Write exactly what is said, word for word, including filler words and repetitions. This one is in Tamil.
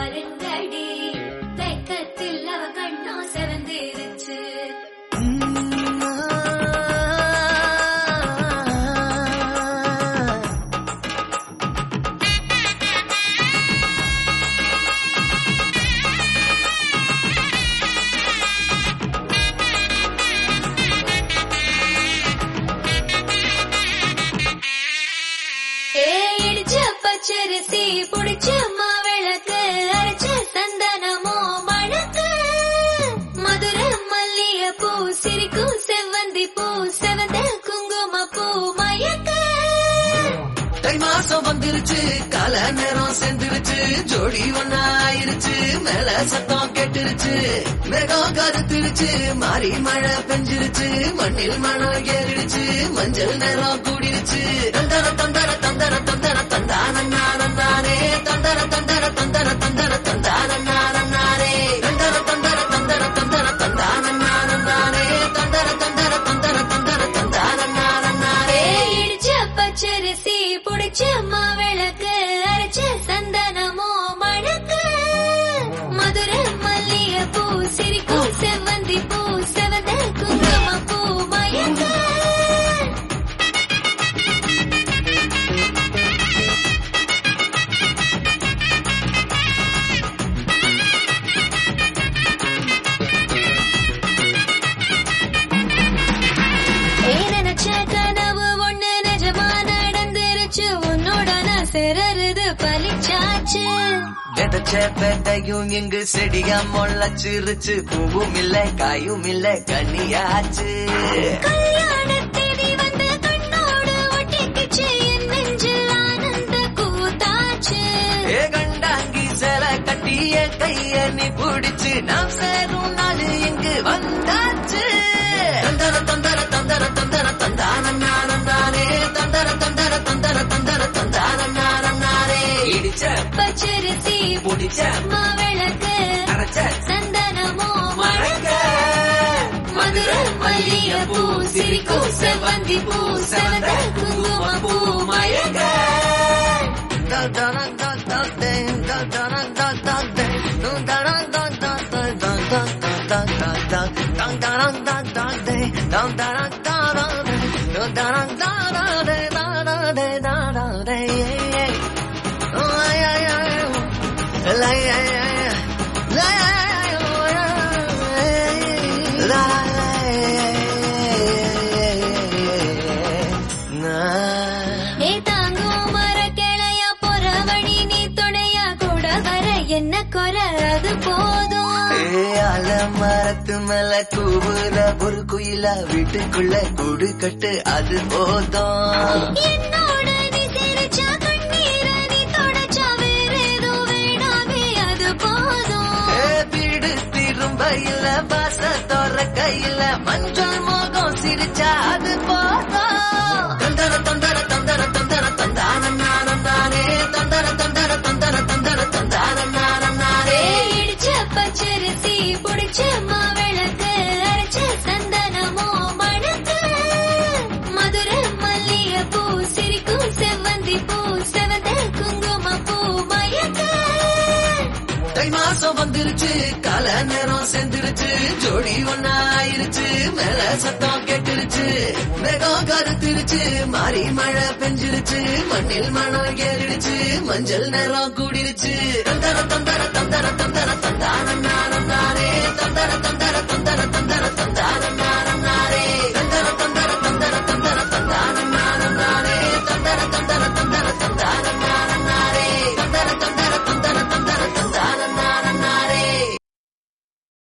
பாருங்கடி வெக்கத்தில் அவ கண்ணோ செவந்திருச்சு. பச்சரிசி புடிச்ச மாவிளக்கு அரைச்ச சந்தனமோ மணக்கு மதுர மல்லிய பூ சிரிக்கும் செவ்வந்தி பூ செவந்த குங்கும பூ மயக்க. தை மாசம் வந்துருச்சு கால நேரம் சென்றுருச்சு ஜோடி ஒன்னா ஆயிருச்சு மேல சத்தம் கெட்டுருச்சு மேகம் கருத்துருச்சு மாறி மழை பெஞ்சிருச்சு மண்ணில் மணம் ஏறிடுச்சு மஞ்சள் நேரம் கூடிருச்சு. தந்தர தந்தர தந்தர தந்தர தந்தானே தந்தர தந்தர தந்தர தந்தர தந்தானே தந்தர தந்தர தந்தர தந்தர தந்தானே தந்தர தந்தர தந்தர தந்தர தந்தானே. இடிச்ச பச்சரிசி புடிச்ச மாவிளக்கு அரைச்ச சந்தனமோ மணக்கு மதுர மல்லிய பூ சிரிக்கும் செவ்வந்தி பூ செவந்த குங்கும பூ மயக்க. கனவு ஒண்ணு நிஜமா நடந்துருச்சு உன்னோட நான் சிறருது பலிச்சாச்சு. விதைச்ச பேட்டையும் இங்கு செடியா முளைச்சிருச்சு பூவும் இல்ல காயும் இல்ல கனியாச்சு. கல்யாண தேதி வந்து கண்ணோடு ஒட்டிக்கிச்சு என் நெஞ்சில் ஆனந்த கூத்தாச்சு. ஏ கண்டாங்கி சில கட்டிய கைய நீ பிடிச்சு நாம் சேரும் நாள் இங்கு வந்தாச்சு. தந்தர தந்தர தந்தர தந்தர தந்தானே தந்தர தந்தர தந்தர தந்தர தந்தானே. இடிச்ச பச்சரிசி புடிச்ச மாவிளக்கு அரைச்ச சந்தனமோ மணக்க மதுர மல்லிய பூ சிரிக்கும் செவ்வந்தி பூ செவந்த குங்கும பூ மயக்க. என்ன குறை அது போதும். மரத்து மேல கூவுற ஒரு குயில வீட்டுக்குள்ள கூடு கட்டு அது போதும். என்னோட நீ சிரிச்சா கண்ணீர நீ தொடச்சா வேற ஏதோ வேணாமே அது போதும். வீடு திரும்ப இல்ல பாச தோற கையில மஞ்சள் மோகம் சிரிச்சா அது போதும். தந்தர தந்தர தந்தர தந்தர தந்தானே தந்தர தந்தர தந்தர தந்தர தந்தானே. இடிச்ச பச்சரிசி புடிச்ச மாவிளக்கு அரைச்ச சந்தனமோ மணக்கு மதுர மல்லிய பூ சிரிக்கும் செவ்வந்தி பூ செவந்த குங்கும பூ மயக்க. தை மாசம் வந்துருச்சு கால நேரம் சென்றுருச்சு ஜோடி ஒன்னா ஆயிருச்சு மேல சத்தம் கெட்டுருச்சு மேகம் கருத்துருச்சு மாறி மழை பெஞ்சிருச்சு மண்ணில் மணம் ஏறிடுச்சு மஞ்சள் நேரம் கூடிருச்சு. தந்தர தந்தர தந்தர தந்தர